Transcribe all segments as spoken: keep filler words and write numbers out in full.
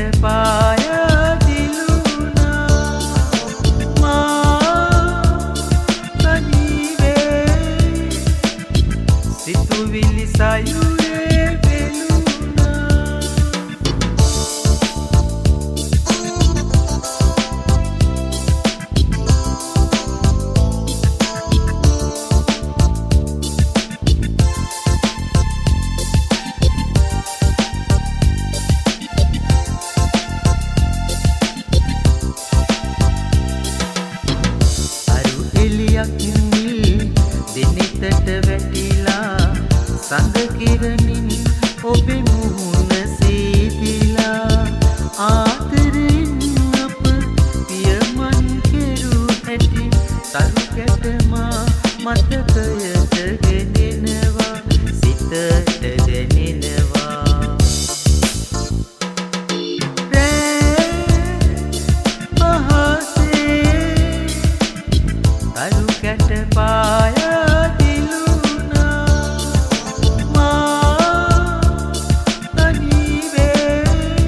පාය දිලුනා මා තනිවේ සිතුවිලි සයුරේ වෙලුනා දෙනෙතට වැටිලා සඳ කිරණින් ඔබේ මුහුණ සීතිලා ආදරෙන් අප පියමන් කෙරු හැටි තරු කැටමා මතකයට ගෙනෙනවා සිතට දැනෙනවා තරු කැට පාය දිලුනා මා තනිවේ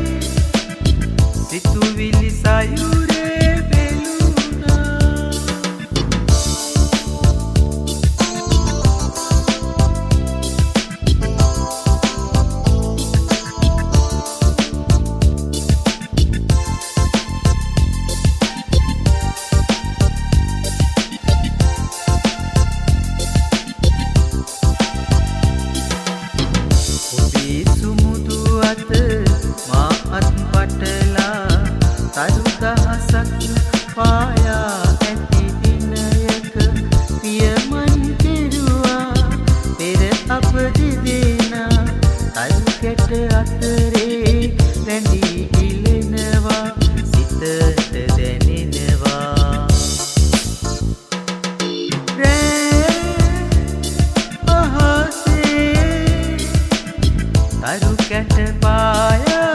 සිතුවිලි සයුරේ වෙලුනා මා අත් පටලා තරු දහසක් පායා ඇති දිනයක පියමන් කෙරුවා පෙර අප දෙදෙනා තරු කැට අතරේ රැඳී ඉලෙනවා සිතට දැනෙනවා තරු කැට පාය